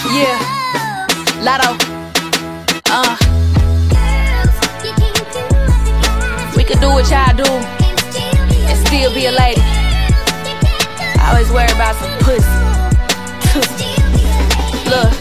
Yeah, Lotto. We could do what y'all do and still be a lady. I always worry about some pussy. Look.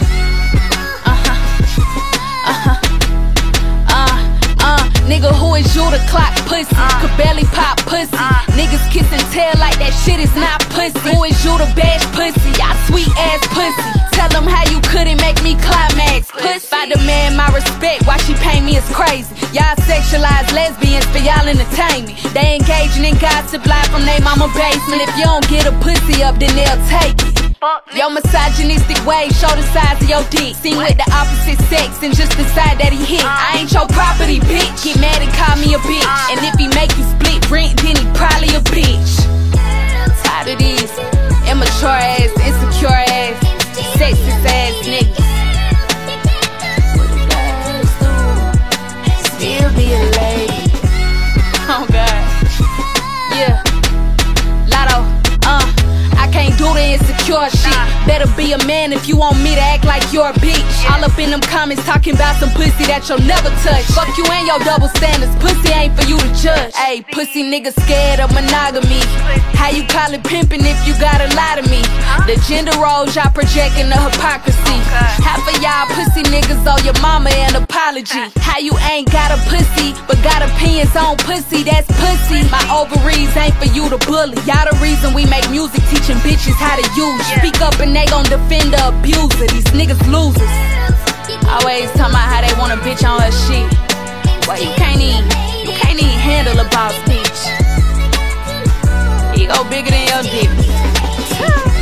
Nigga, who is you to clock pussy? Could barely pop pussy. Niggas kiss and tell like that shit is not pussy. Who is you to bash pussy? Y'all sweet ass pussy. Tell them how you couldn't make me climax. Pussy. If I demand my respect, why she pay me is crazy. Y'all sexualize lesbians for y'all entertainment. They engaging in gossip live from they mama basement. If you don't get a pussy up, then they'll take it. Your misogynistic ways show the size of your dick. Seen with the opposite sex and just decide that he hit. I ain't your property, bitch. Get mad and call me a bitch. And if he make you split rent, then he probably a bitch. Tired of these immature ass, insecure ass, sexist ass niggas. What you guys do? Still be a lady. Oh God. Yeah. Lotto. I can't do the insecure shit. Better be a man if you want me to act like you're a bitch. All up in them comments talking about some pussy that you'll never touch. Fuck you and your double standards. Pussy ain't for you to judge. Ayy, pussy niggas scared of monogamy. How you call it pimping if you gotta lie to me? The gender roles y'all projecting the hypocrisy. Half of y'all pussy niggas owe your mama an apology. How you ain't got a pussy but got opinions on pussy? That's pussy. My ovaries ain't for you to bully. Y'all the reason we make music teaching bitches how to use. Speak up and they gon' defend the abuser. These niggas losers. Always talking about how they want a bitch on her shit. Well, you can't even handle a boss bitch. He go bigger than your dick.